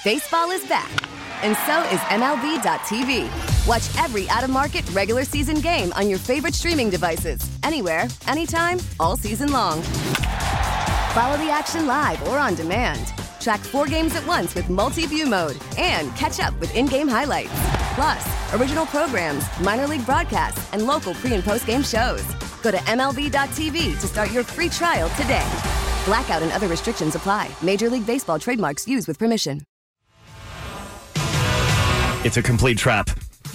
Baseball is back, and so is MLB.tv. Watch every out-of-market regular season game on your favorite streaming devices, anywhere, anytime, all season long. Follow the action live or on demand. Track 4 games at once with multi-view mode and catch up with in-game highlights. Plus, original programs, minor league broadcasts, and local pre- and post-game shows. Go to MLB.tv to start your free trial today. Blackout and other restrictions apply. Major League Baseball trademarks used with permission. It's a complete trap.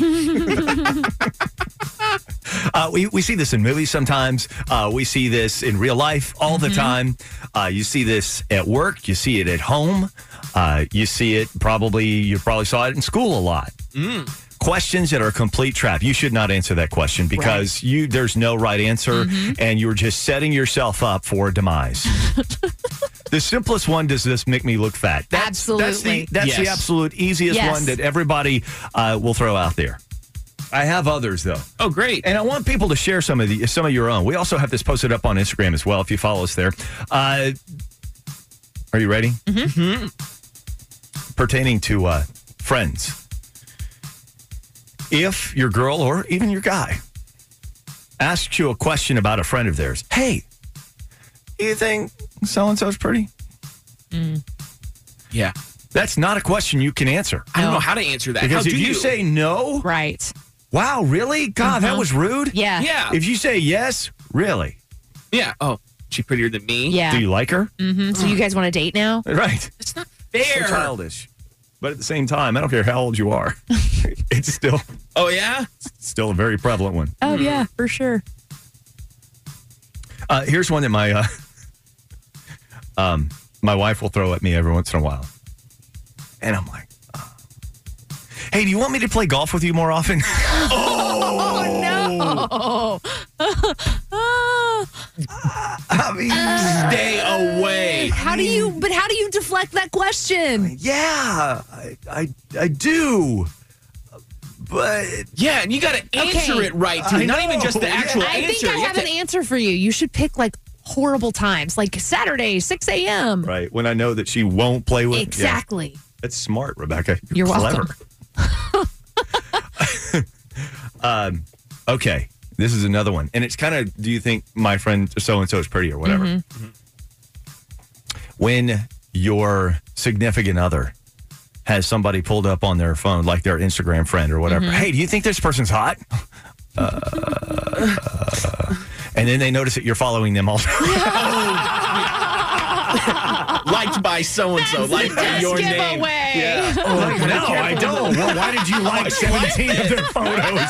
We see this in movies sometimes. We see this in real life all the time. You see this at work. You see it at home. You see it you probably saw it in school a lot. Questions that are a complete trap. You should not answer that question because there's no right answer and you're just setting yourself up for demise. The simplest one, does this make me look fat? Absolutely. That's the absolute easiest one that everybody will throw out there. I have others, though. Oh, great. And I want people to share some of your own. We also have this posted up on Instagram as well, if you follow us there. Are you ready? Pertaining to friends. If your girl or even your guy asks you a question about a friend of theirs, hey, do you think so-and-so's pretty? Yeah. That's not a question you can answer. I don't know how to answer that. Because how if do you say no, right. Wow, really? God, that was rude? Yeah. Yeah. If you say yes, really? Yeah. Oh, she prettier than me? Yeah. Do you like her? So you guys want to date now? Right. It's not fair. So childish. But at the same time, I don't care how old you are. It's still Oh, yeah? a very prevalent one. Oh, yeah, for sure. Here's one that my wife will throw at me every once in a while. And I'm like, hey, do you want me to play golf with you more often? Oh, no. I mean, Stay away. How do you deflect that question? yeah, I do. But Yeah, and you got to answer it right, too. I Not even know, just the actual I answer. think I You have an answer for you. You should pick like horrible times, like Saturday, 6 a.m. right, when I know that she won't play with Exactly. Yeah. That's smart, Rebecca. You're clever. welcome. Okay, this is another one. And it's kind of, do you think my friend so-and-so is pretty or whatever? When your significant other has somebody pulled up on their phone, like their Instagram friend or whatever. Hey, do you think this person's hot? And then they notice that you're following them all. Liked by so-and-so. Liked by your name. Giveaway. Yeah. No, I don't. Well, why did you like 17 of their photos?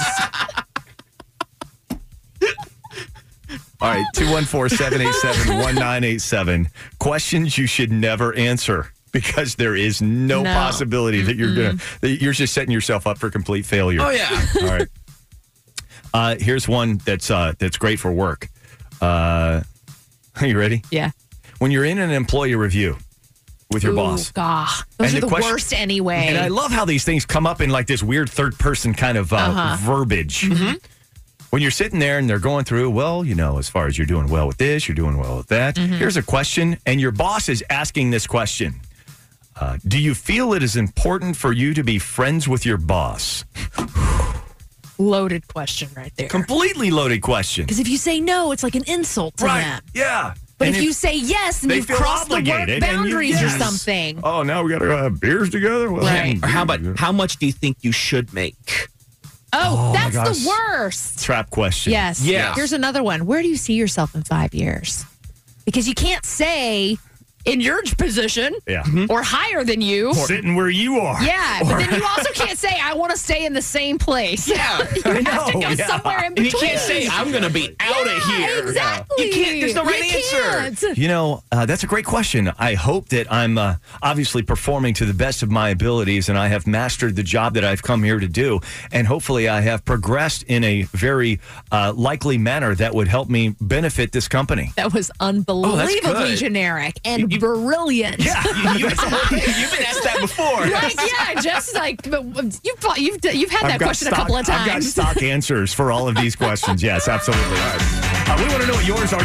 All right, 214-787-1987. Questions you should never answer because there is no possibility that you're just setting yourself up for complete failure. Oh, yeah. All right. Here's one that's great for work. Are you ready? Yeah. When you're in an employee review with your boss. God. Those And are the question- worst anyway. And I love how these things come up in like this weird third person kind of verbiage. When you're sitting there and they're going through, well, as far as you're doing well with this, you're doing well with that. Here's a question. And your boss is asking this question. Do you feel it is important for you to be friends with your boss? Loaded question right there. Completely loaded question. Because if you say no, it's like an insult to them. Yeah. But And if you say yes, then they you've feel crossed the work obligated, and boundaries or yes. something. Oh, now we got to go have beers together? Well, Right. Or how about, how much do you think you should make? Oh, my that's gosh. the worst. Trap question. Yes. Yeah. Here's another one. Where do you see yourself in 5 years? Because you can't say in your position Yeah. or higher than you. Sitting where you are. Yeah, but then you also can't say, I want to stay in the same place. Yeah. You have to go somewhere in And between. you can't say, I'm going to be out of here. Exactly. You can't, there's no right You answer. can't. That's a great question. I hope that I'm obviously performing to the best of my abilities and I have mastered the job that I've come here to do. And hopefully I have progressed in a very likely manner that would help me benefit this company. That was unbelievably good. generic and brilliant. Yeah. You've been asked that before. Right, yeah, just like but you've had that question a couple of I've got times. stock answers for all of these questions. Yes, absolutely. All right. We want to know what yours are.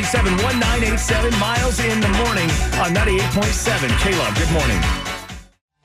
214-787-1987. Miles in the morning on 98.7. K-Love, good morning.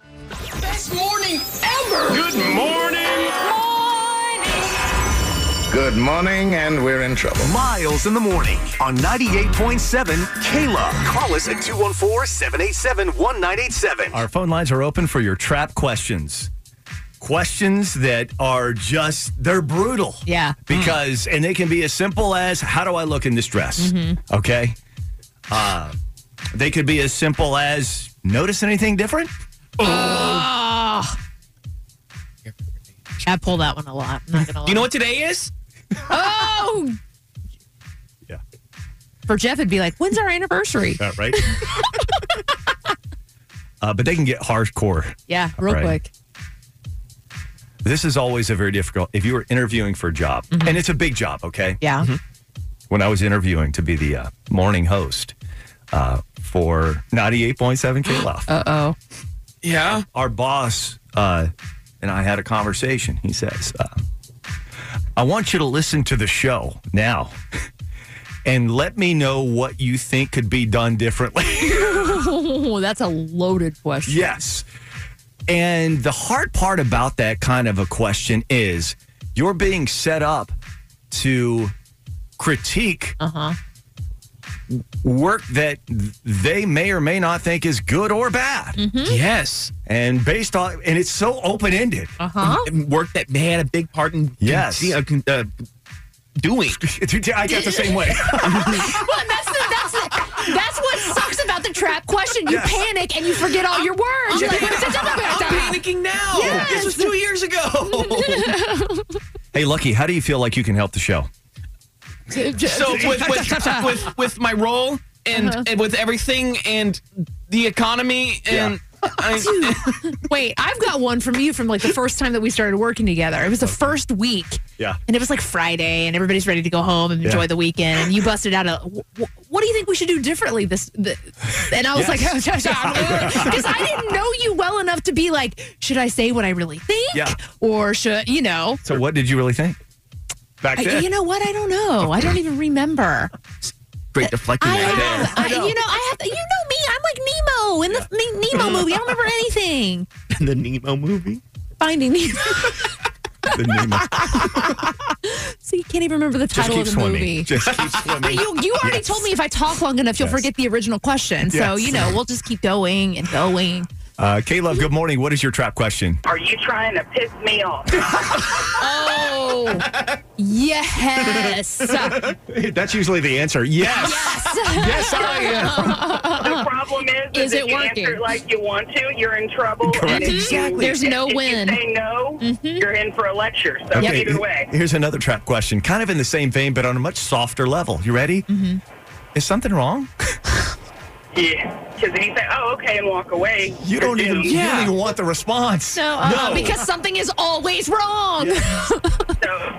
Good morning, and we're in trouble. Miles in the morning on 98.7 K-Love. Call us at 214-787-1987. Our phone lines are open for your trap questions. Questions that are just, they're brutal. Yeah. Because, and they can be as simple as, how do I look in this dress? Okay? They could be as simple as, notice anything different? I pull that one a lot. I'm not gonna lie. You know what today is? Oh! Yeah. For Jeff, it'd be like, when's our anniversary? Right? But they can get hardcore. Yeah, real Right. quick. This is always a very difficult, if you were interviewing for a job, and it's a big job, okay? Yeah. When I was interviewing to be the morning host for 98.7 K-Love. Uh-oh. Yeah. Our boss and I had a conversation. He says, I want you to listen to the show now and let me know what you think could be done differently. Oh, that's a loaded question. Yes. And the hard part about that kind of a question is you're being set up to critique work that they may or may not think is good or bad. Yes. And based on, and it's so open-ended. Work that they had a big part in Yes. doing. I got the same way. Well, that's what sucks about the trap question. You panic and you forget all your words. You're like, I'm panicking now. Yes. This was 2 years ago. Hey, Lucky, how do you feel like you can help the show? So with my role and with everything and the economy and Wait, I've got one from you from like the first time that we started working together. It was the first week. Yeah. And it was like Friday and everybody's ready to go home and enjoy the weekend. And you busted out what do you think we should do differently and I was like, because I didn't know you well enough to be like, should I say what I really think? Yeah. Or should, So what did you really think? Back then? You know what? I don't know. I don't even remember. great deflecting right there. I know me. I'm like Nemo in the Nemo movie. I don't remember anything. In the Nemo movie? Finding Nemo. The Nemo. So you can't even remember the title of the movie. Just keep swimming. But you already told me if I talk long enough, you'll forget the original question. So, we'll just keep going and going. K-Love, good morning. What is your trap question? Are you trying to piss me off? Oh, yes. That's usually the answer. Yes. Yes, I am. The problem is it if you working? answer it like you want to, you're in trouble. Correct. And if you- Exactly. There's no if win. you say no, you're in for a lecture. So either way. Here's another trap question, kind of in the same vein, but on a much softer level. You ready? Is something wrong? Yeah. Because if you say, oh, okay, and walk away, You don't you're even doomed. want the response. No, because something is always wrong. So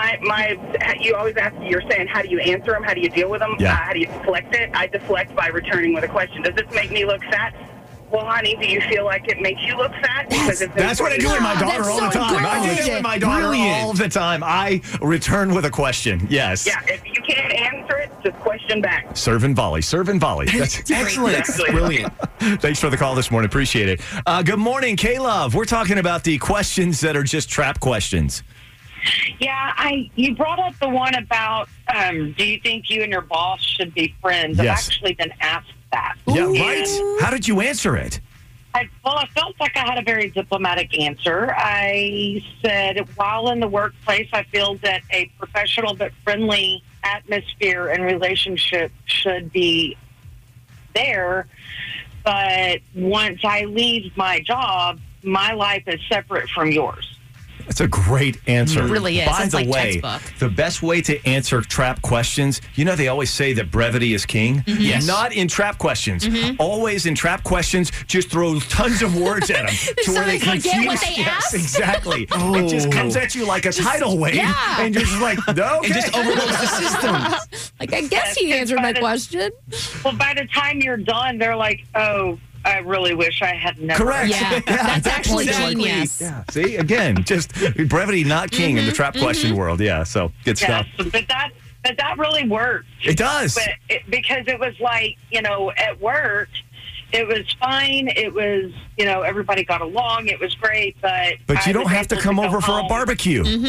you always ask, you're saying, how do you answer them? How do you deal with them? Yeah. How do you deflect it? I deflect by returning with a question. Does this make me look fat? Well, honey, do you feel like it makes you look fat? Because it's That's what I do with my daughter That's all the so time. I do good. that with my daughter all the time. I return with a question. Yes. Yeah, if you can't answer it, just question back. Serve and volley. Serve and volley. That's Excellent. Exactly. Brilliant. Thanks for the call this morning. Appreciate it. Good morning, K-Love. We're talking about the questions that are just trap questions. Yeah, you brought up the one about do you think you and your boss should be friends? I've Yes. actually been asked that. Yeah, And right. How did you answer it? I felt like I had a very diplomatic answer. I said, while in the workplace, I feel that a professional but friendly atmosphere and relationship should be there. But once I leave my job, my life is separate from yours. That's a great answer. It really is. By It's the like way, textbook. the best way to answer trap questions, they always say that brevity is king. Yes. Not in trap questions. Always in trap questions, just throw tons of words at them to where they so they forget what confuse. they Yes, asked? exactly. It just comes at you like a tidal wave, yeah. and you're just like, no, It just overloads the system. Like, I guess he answered my question. Well, by the time you're done, they're like, oh, I really wish I had never. Correct. Yeah, that's actually exactly. genius. Yeah. See, again, just brevity, not king in the trap question world. Yeah. So good Yes, stuff. but that really worked. It does. But because it was like, at work, it was fine. It was, everybody got along. It was great. But But you I don't was have to able come go over for a home. barbecue.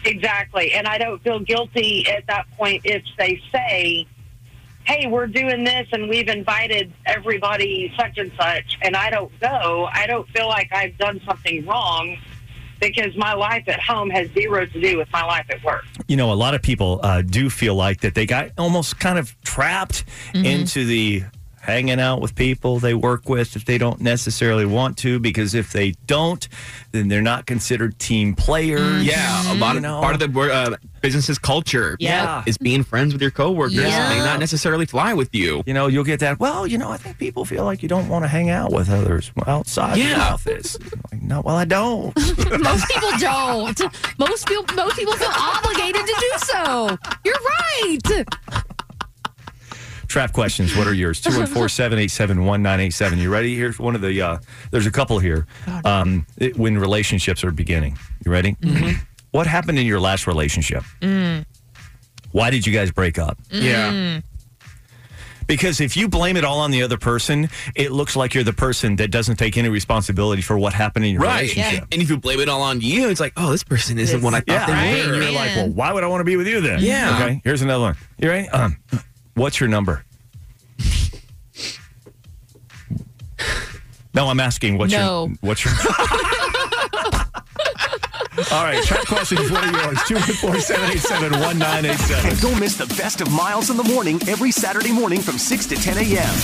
Exactly. And I don't feel guilty at that point if they say, hey, we're doing this and we've invited everybody such and such, and I don't go. I don't feel like I've done something wrong because my life at home has zero to do with my life at work. You know, a lot of people do feel like that they got almost kind of trapped into the hanging out with people they work with that they don't necessarily want to, because if they don't, then they're not considered team players. Yeah, a lot of part of the business's culture is being friends with your coworkers. Yeah. May not necessarily fly with you. You know, you'll get that, well, you know, I think people feel like you don't want to hang out with others outside the office. Like, no, well, I don't. Most people don't. Most people feel obligated to do so. You're right. Trap questions. What are yours? 214-787-1987. You ready? Here's one of the, there's a couple here. When relationships are beginning. You ready? Mm-hmm. What happened in your last relationship? Why did you guys break up? Yeah. Because if you blame it all on the other person, it looks like you're the person that doesn't take any responsibility for what happened in your relationship. Yeah. And if you blame it all on you, it's like, oh, this person isn't what I thought they were. And you're like, well, why would I want to be with you then? Yeah. Okay, here's another one. You ready? What's your number? No, I'm asking what's your All right, trap questions. What are yours? 214-787-1987. And don't miss the best of Miles in the Morning every Saturday morning from 6 to 10 a.m.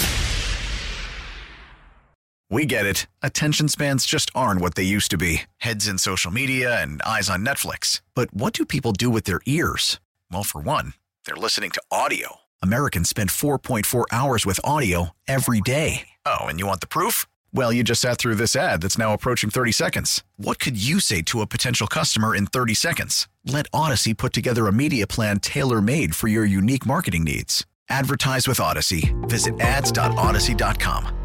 We get it. Attention spans just aren't what they used to be. Heads in social media and eyes on Netflix. But what do people do with their ears? Well, for one, they're listening to audio. Americans spend 4.4 hours with audio every day. Oh, and you want the proof? Well, you just sat through this ad that's now approaching 30 seconds. What could you say to a potential customer in 30 seconds? Let Odyssey put together a media plan tailor-made for your unique marketing needs. Advertise with Odyssey. Visit ads.odyssey.com.